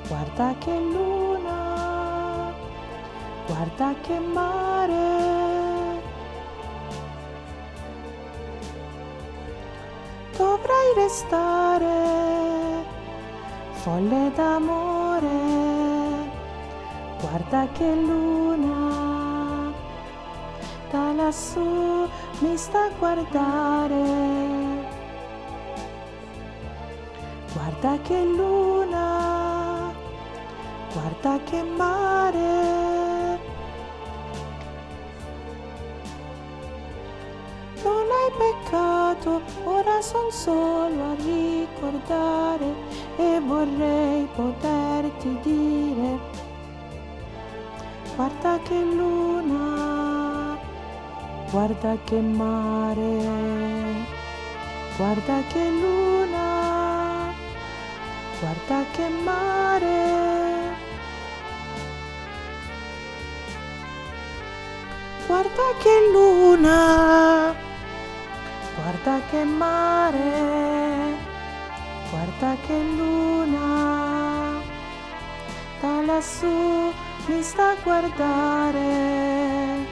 guarda che luna, guarda che mare. Dovrai restare folle d'amore, guarda che luna, da lassù mi sta a guardare. Guarda che luna, guarda che mare. Non hai peccato, ora son solo a ricordare e vorrei poterti dire: guarda che luna, guarda che mare, guarda che luna, guarda che mare. Guarda che luna, guarda che mare, guarda che luna, da lassù mi sta a guardare.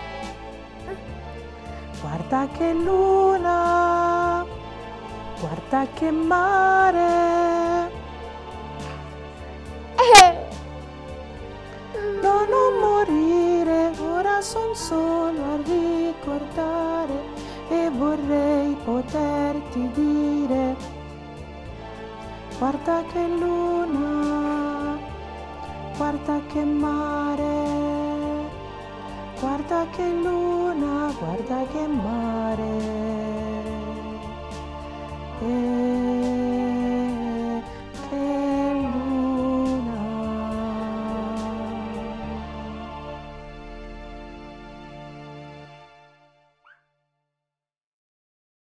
Guarda che luna, guarda che mare. Non morire, ora son solo a ricordare e vorrei poterti dire: guarda che luna, guarda che mare, guarda che luna, guarda che mare.